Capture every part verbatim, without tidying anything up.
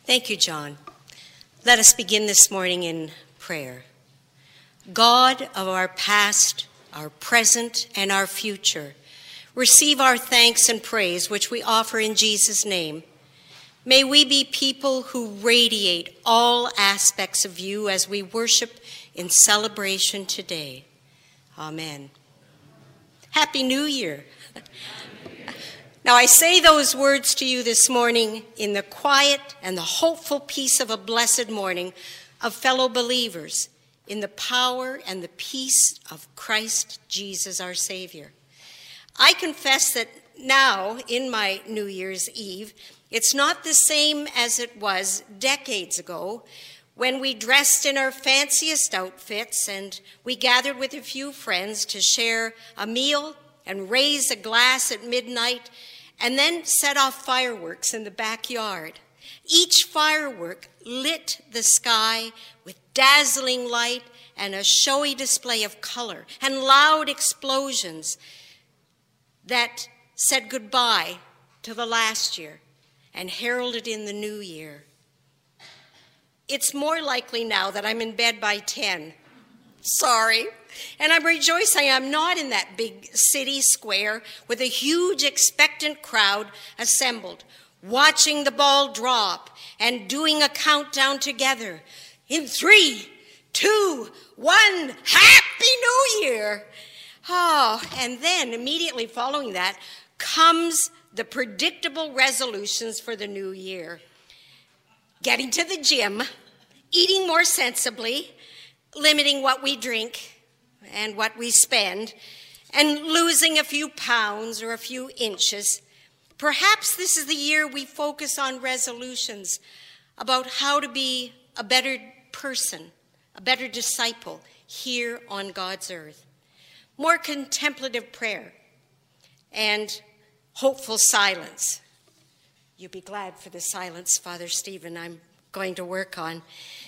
Thank you, John. Let us begin this morning in prayer. God of our past, our present, and our future, receive our thanks and praise, which we offer in Jesus' name. May we be people who radiate all aspects of you as we worship in celebration today. Amen. Happy New Year. Now, I say those words to you this morning in the quiet and the hopeful peace of a blessed morning of fellow believers, in the power and the peace of Christ Jesus our Savior. I confess that now, in my New Year's Eve, it's not the same as it was decades ago when we dressed in our fanciest outfits and we gathered with a few friends to share a meal and raise a glass at midnight and then set off fireworks in the backyard. Each firework lit the sky with dazzling light and a showy display of color and loud explosions that said goodbye to the last year and heralded in the new year. It's more likely now that I'm in bed by ten. Sorry. And I'm rejoicing I'm not in that big city square with a huge expectant crowd assembled, watching the ball drop and doing a countdown together. In three, two, one, Happy New Year! Oh, and then immediately following that comes the predictable resolutions for the new year. Getting to the gym, eating more sensibly, limiting what we drink and what we spend, and losing a few pounds or a few inches. Perhaps this is the year we focus on resolutions about how to be a better person, a better disciple here on God's earth. More contemplative prayer and hopeful silence. You'll be glad for the silence, Father Stephen, I'm going to work on.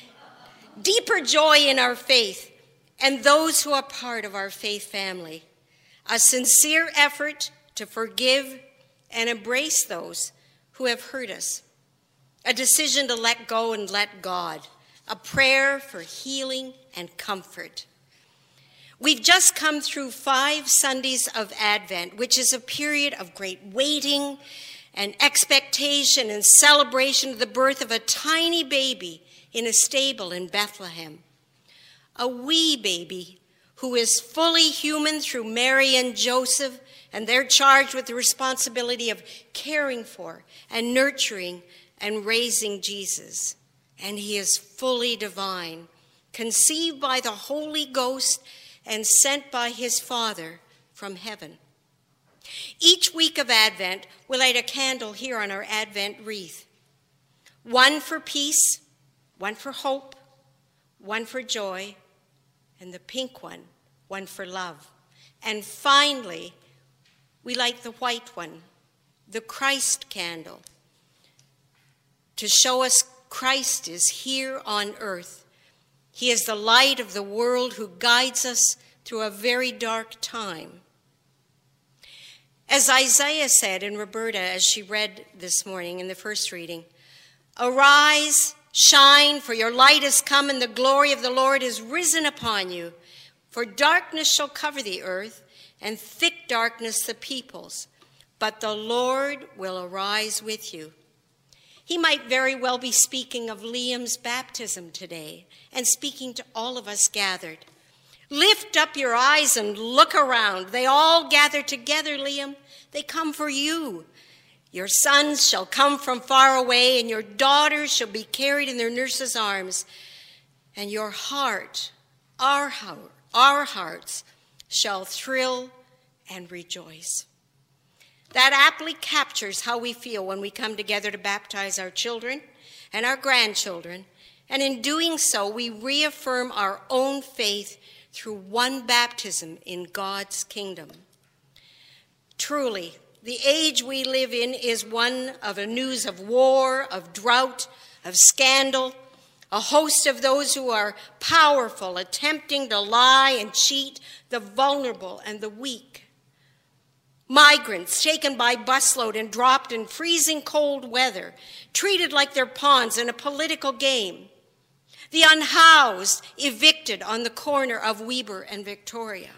Deeper joy in our faith and those who are part of our faith family. A sincere effort to forgive and embrace those who have hurt us. A decision to let go and let God. A prayer for healing and comfort. We've just come through five Sundays of Advent, which is a period of great waiting and expectation and celebration of the birth of a tiny baby in a stable in Bethlehem. A wee baby who is fully human through Mary and Joseph, and they're charged with the responsibility of caring for and nurturing and raising Jesus. And he is fully divine, conceived by the Holy Ghost and sent by his Father from heaven. Each week of Advent, we light a candle here on our Advent wreath. One for peace, one for hope, one for joy, and the pink one, one for love. And finally, we light the white one, the Christ candle, to show us Christ is here on earth. He is the light of the world who guides us through a very dark time. As Isaiah said, and Roberta, as she read this morning in the first reading, "Arise, shine, for your light has come, and the glory of the Lord is risen upon you. For darkness shall cover the earth, and thick darkness the peoples. But the Lord will arise with you." He might very well be speaking of Liam's baptism today and speaking to all of us gathered. Lift up your eyes and look around. They all gather together, Liam. They come for you. Your sons shall come from far away, and your daughters shall be carried in their nurses' arms. And your heart, our heart, our hearts, shall thrill and rejoice. That aptly captures how we feel when we come together to baptize our children and our grandchildren. And in doing so, we reaffirm our own faith through one baptism in God's kingdom. Truly, the age we live in is one of a news of war, of drought, of scandal, a host of those who are powerful, attempting to lie and cheat the vulnerable and the weak. Migrants taken by busload and dropped in freezing cold weather, treated like they're pawns in a political game. The unhoused evicted on the corner of Weber and Victoria.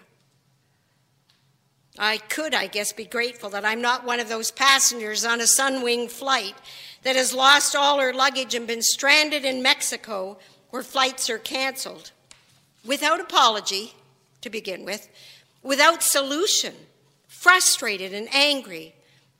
I could, I guess, be grateful that I'm not one of those passengers on a Sunwing flight that has lost all her luggage and been stranded in Mexico where flights are canceled. Without apology, to begin with, without solution, frustrated and angry.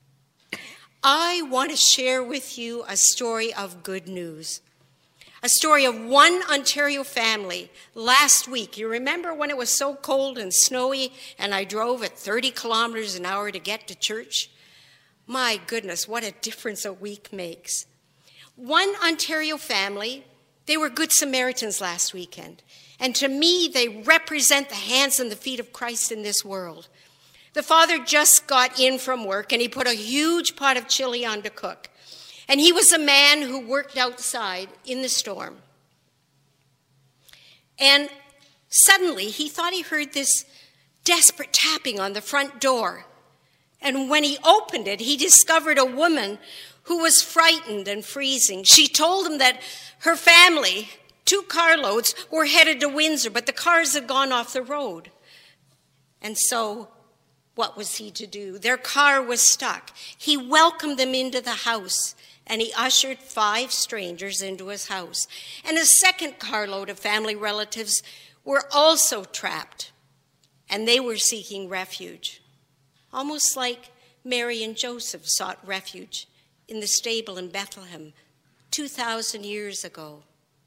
I want to share with you a story of good news. A story of one Ontario family last week. You remember when it was so cold and snowy and I drove at thirty kilometers an hour to get to church? My goodness, what a difference a week makes. One Ontario family, they were Good Samaritans last weekend. And to me, they represent the hands and the feet of Christ in this world. The father just got in from work and he put a huge pot of chili on to cook. And he was a man who worked outside in the storm. And suddenly he thought he heard this desperate tapping on the front door. And when he opened it, he discovered a woman who was frightened and freezing. She told him that her family, two carloads, were headed to Windsor, but the cars had gone off the road. And so what was he to do? Their car was stuck. He welcomed them into the house. And he ushered five strangers into his house. And a second carload of family relatives were also trapped, and they were seeking refuge, almost like Mary and Joseph sought refuge in the stable in Bethlehem two thousand years ago.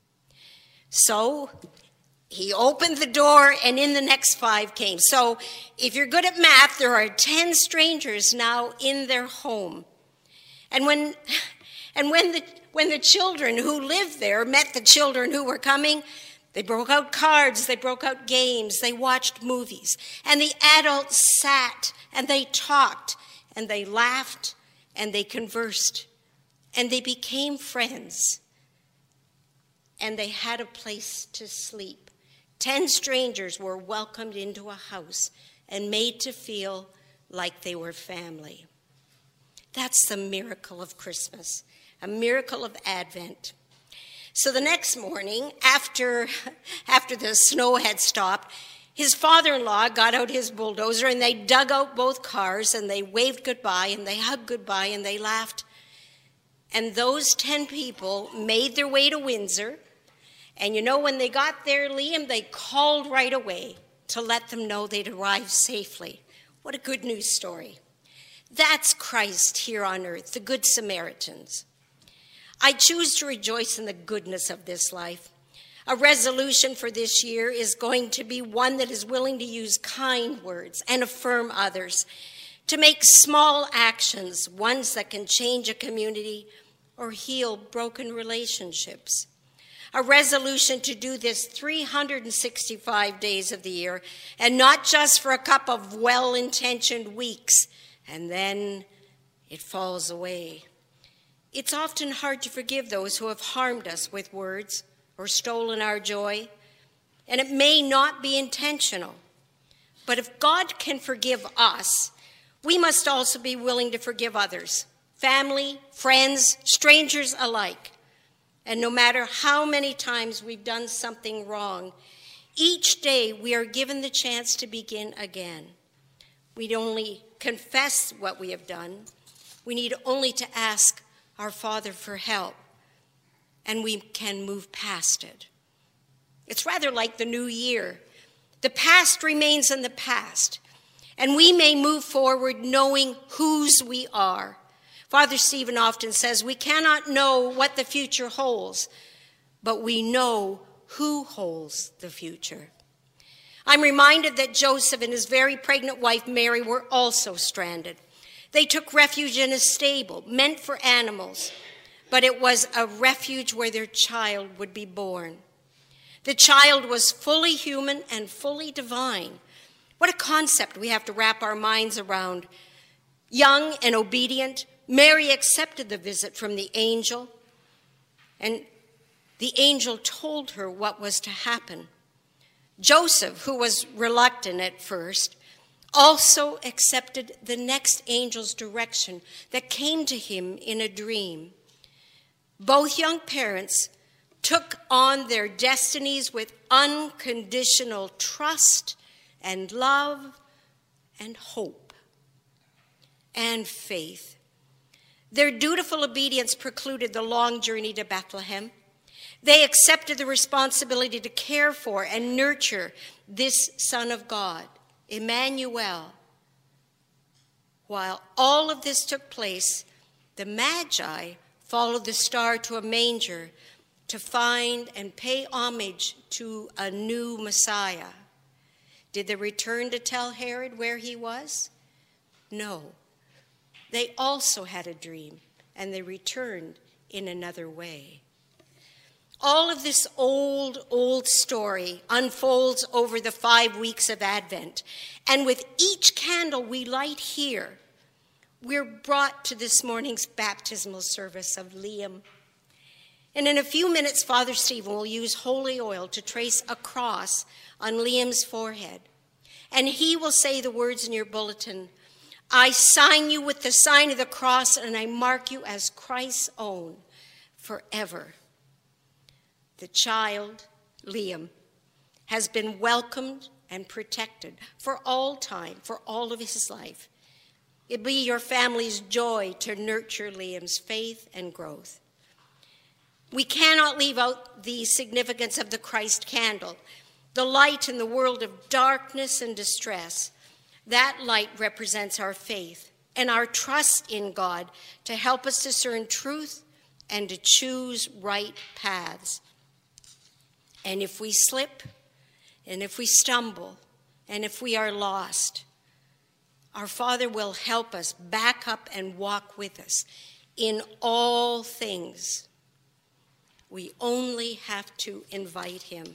So he opened the door, and in the next five came. So if you're good at math, there are ten strangers now in their home. And when... And when the, when the children who lived there met the children who were coming, they broke out cards, they broke out games, they watched movies. And the adults sat and they talked and they laughed and they conversed and they became friends. And they had a place to sleep. Ten strangers were welcomed into a house and made to feel like they were family. That's the miracle of Christmas. A miracle of Advent. So the next morning, after, after the snow had stopped, his father-in-law got out his bulldozer and they dug out both cars and they waved goodbye and they hugged goodbye and they laughed. And those ten people made their way to Windsor. And you know, when they got there, Liam, they called right away to let them know they'd arrived safely. What a good news story. That's Christ here on earth, the Good Samaritans. I choose to rejoice in the goodness of this life. A resolution for this year is going to be one that is willing to use kind words and affirm others, to make small actions, ones that can change a community or heal broken relationships. A resolution to do this three hundred sixty-five days of the year, and not just for a couple of well-intentioned weeks, and then it falls away. It's often hard to forgive those who have harmed us with words or stolen our joy, and it may not be intentional. But if God can forgive us, we must also be willing to forgive others, family, friends, strangers alike. And no matter how many times we've done something wrong, each day we are given the chance to begin again. We'd only confess what we have done. We need only to ask our Father for help, and we can move past it. It's rather like the new year. The past remains in the past, and we may move forward knowing whose we are. Father Stephen often says we cannot know what the future holds, but we know who holds the future. I'm reminded that Joseph and his very pregnant wife Mary were also stranded. They took refuge in a stable meant for animals, but it was a refuge where their child would be born. The child was fully human and fully divine. What a concept we have to wrap our minds around. Young and obedient, Mary accepted the visit from the angel, and the angel told her what was to happen. Joseph, who was reluctant at first, also accepted the next angel's direction that came to him in a dream. Both young parents took on their destinies with unconditional trust and love and hope and faith. Their dutiful obedience precluded the long journey to Bethlehem. They accepted the responsibility to care for and nurture this Son of God, Emmanuel. While all of this took place, the Magi followed the star to a manger to find and pay homage to a new Messiah. Did they return to tell Herod where he was? No. They also had a dream, and they returned in another way. All of this old, old story unfolds over the five weeks of Advent. And with each candle we light here, we're brought to this morning's baptismal service of Liam. And in a few minutes, Father Stephen will use holy oil to trace a cross on Liam's forehead. And he will say the words in your bulletin, "I sign you with the sign of the cross, and I mark you as Christ's own forever." The child, Liam, has been welcomed and protected for all time, for all of his life. It be your family's joy to nurture Liam's faith and growth. We cannot leave out the significance of the Christ candle, the light in the world of darkness and distress. That light represents our faith and our trust in God to help us discern truth and to choose right paths. And if we slip, and if we stumble, and if we are lost, our Father will help us back up and walk with us in all things. We only have to invite him.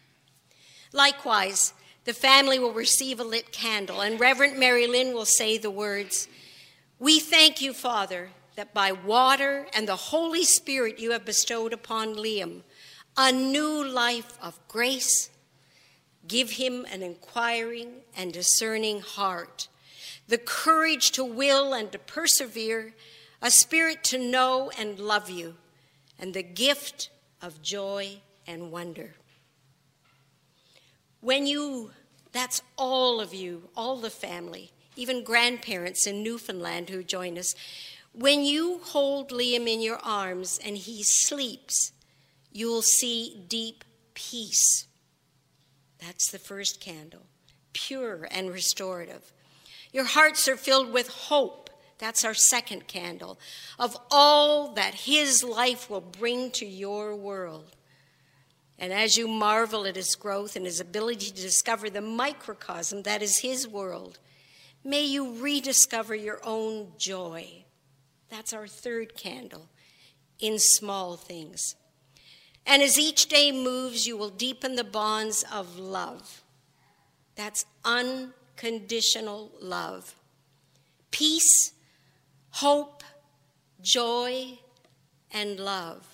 Likewise, the family will receive a lit candle, and Reverend Mary Lynn will say the words, "We thank you, Father, that by water and the Holy Spirit you have bestowed upon Liam a new life of grace. Give him an inquiring and discerning heart, the courage to will and to persevere, a spirit to know and love you, and the gift of joy and wonder." When you, that's all of you, all the family, even grandparents in Newfoundland who join us, when you hold Liam in your arms and he sleeps, you'll see deep peace. That's the first candle, pure and restorative. Your hearts are filled with hope. That's our second candle, of all that his life will bring to your world. And as you marvel at his growth and his ability to discover the microcosm that is his world, may you rediscover your own joy. That's our third candle, in small things. And as each day moves, you will deepen the bonds of love. That's unconditional love. Peace, hope, joy, and love.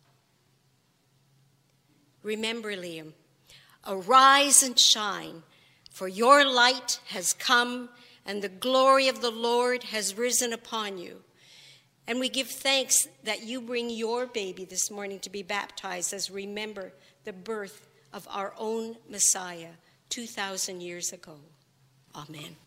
Remember, Liam, arise and shine, for your light has come, and the glory of the Lord has risen upon you. And we give thanks that you bring your baby this morning to be baptized as we remember the birth of our own Messiah two thousand years ago. Amen.